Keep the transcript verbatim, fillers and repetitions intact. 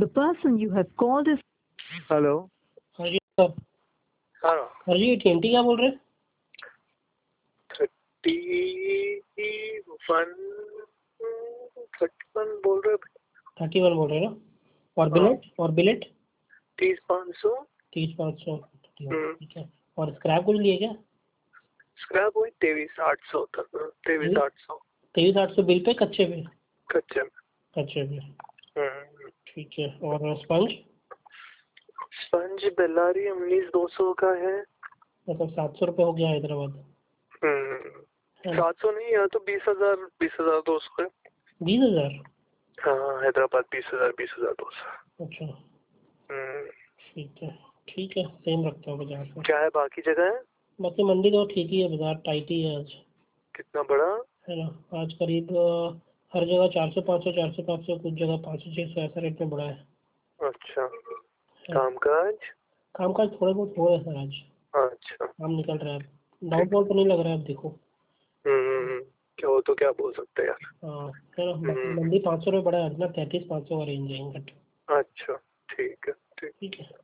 The person you have called is. Hello. हाँ जी sir. हाँ हाँ जी टी एन टी क्या बोल रहे हैं? थर्टी वन थर्टी वन बोल रहे थर्टी वन बोल रहे हैं ना? और हाँ। बिलेट और बिलेट तीस पाँच सौ तीस पाँच सौ हम्म। ठीक है। और स्क्रैप कुछ लिए क्या? स्क्रैप हुई तेईस आठ सौ तक तेईस आठ सौ तेईस आठ सौ बिल पे कच्चे पे? कच्चे में। कच्चे पे हम्म। ठीक है। और स्पंज? स्पंज बेल्लारी उन्नीस दो सौ का है। मतलब सात सौ रुपये हो गया हैदराबाद। हम्म सात सौ नहीं यार तो बीस हजार बीस हजार दो सौ है। बीस हजार हाँ हैदराबाद बीस हजार बीस हजार दो सौ। अच्छा हम्म ठीक है ठीक है सेम रखता हूँ बाजार से। क्या है बाकी जगह है? बाकी मंडी तो ठीक ही है, बाजार टाइट ही है आज। कितना बड़ा है ना? आज करीब अ, हर जगह चार सौ पाँच सौ चार सौ पाँच सौ कुछ जगह पाँच सौ छः सौ ऐसा रेट में बढ़ा है। अच्छा कामकाज कामकाज थोड़े बहुत हो रहे हैं सर आज। अच्छा काम निकल रहा है। डाउनफॉल तो नहीं लग रहा है अब देखो। हम्म क्या हो तो क्या बोल सकते हैं यार। हाँ है ना? बाकी हम्म। मंडी पाँच सौ रुपये बढ़ा है ना, तैंतीस पाँच सौ का रेंज है इनकट। अच्छा ठीक है ठीक ठीक है।